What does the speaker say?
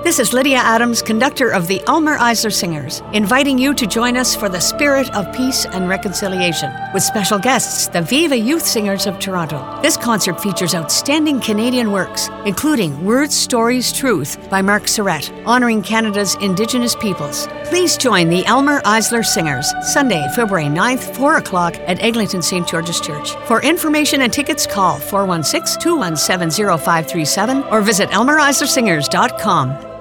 This is Lydia Adams, conductor of the Elmer Eisler Singers, inviting you to join us for the Spirit of Peace and Reconciliation, with special guests, the Viva Youth Singers of Toronto. This concert features outstanding Canadian works, including Words, Stories, Truth by Mark Surratt, honoring Canada's Indigenous peoples. Please join the Elmer Eisler Singers, Sunday, February 9th, 4 o'clock at Eglinton St. George's Church. For information and tickets, call 416-217-0537 or visit elmereislersingers.com.